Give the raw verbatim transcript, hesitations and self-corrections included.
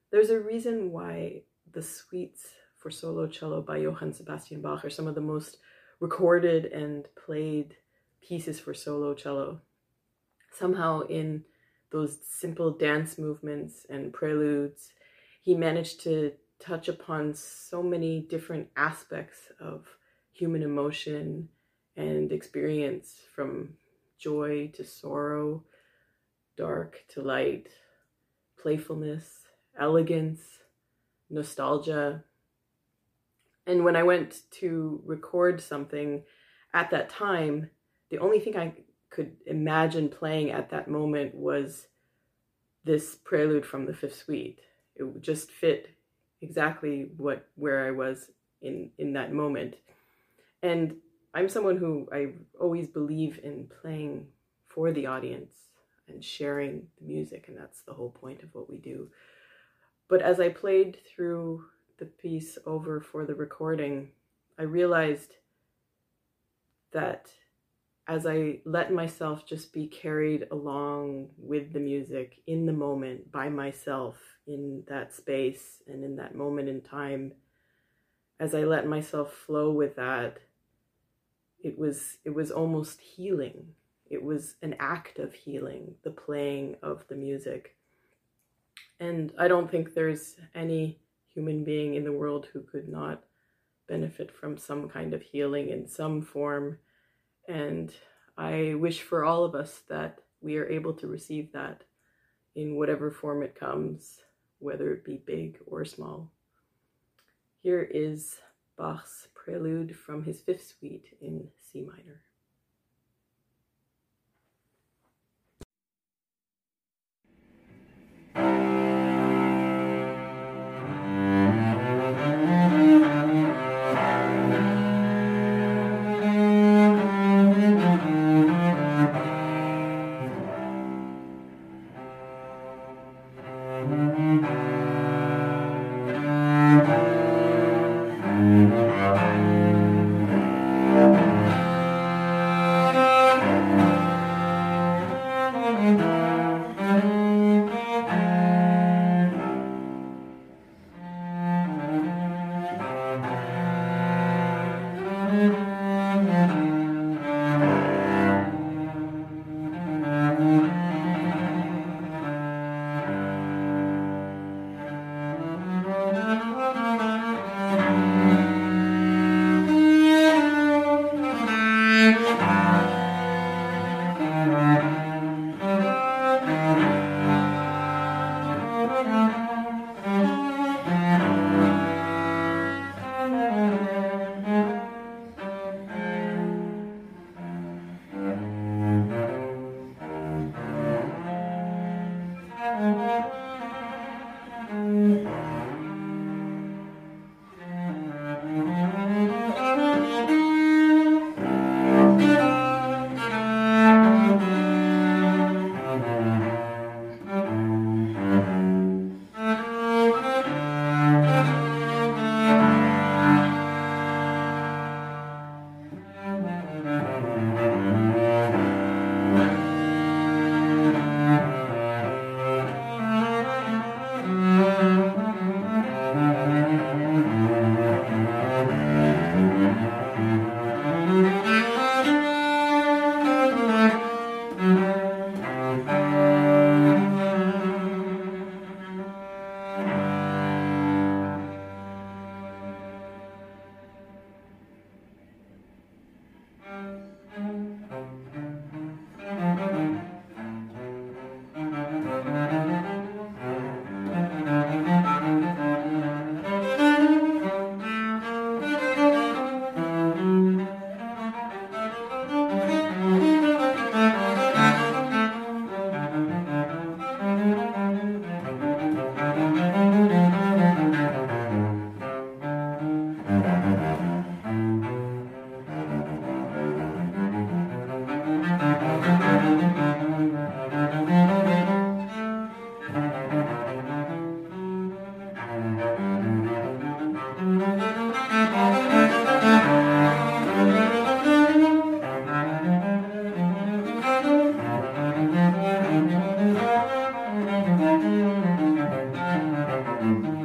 There's a reason why the suites for solo cello by Johann Sebastian Bach are some of the most recorded and played pieces for solo cello. Somehow in those simple dance movements and preludes, he managed to touch upon so many different aspects of human emotion and experience, from joy to sorrow, dark to light, playfulness, elegance, nostalgia. And when I went to record something at that time, the only thing I could imagine playing at that moment was this prelude from the Fifth Suite. It would just fit exactly what where I was in, in that moment. And I'm someone who I always believe in playing for the audience and sharing the music, and that's the whole point of what we do. But as I played through the piece over for the recording, I realized that as I let myself just be carried along with the music in the moment by myself in that space and in that moment in time, as I let myself flow with that, it was it was almost healing. It was an act of healing, the playing of the music. And I don't think there's any human being in the world who could not benefit from some kind of healing in some form. And I wish for all of us that we are able to receive that in whatever form it comes, whether it be big or small. Here is Bach's prelude from his Fifth Suite in C minor. Thank you.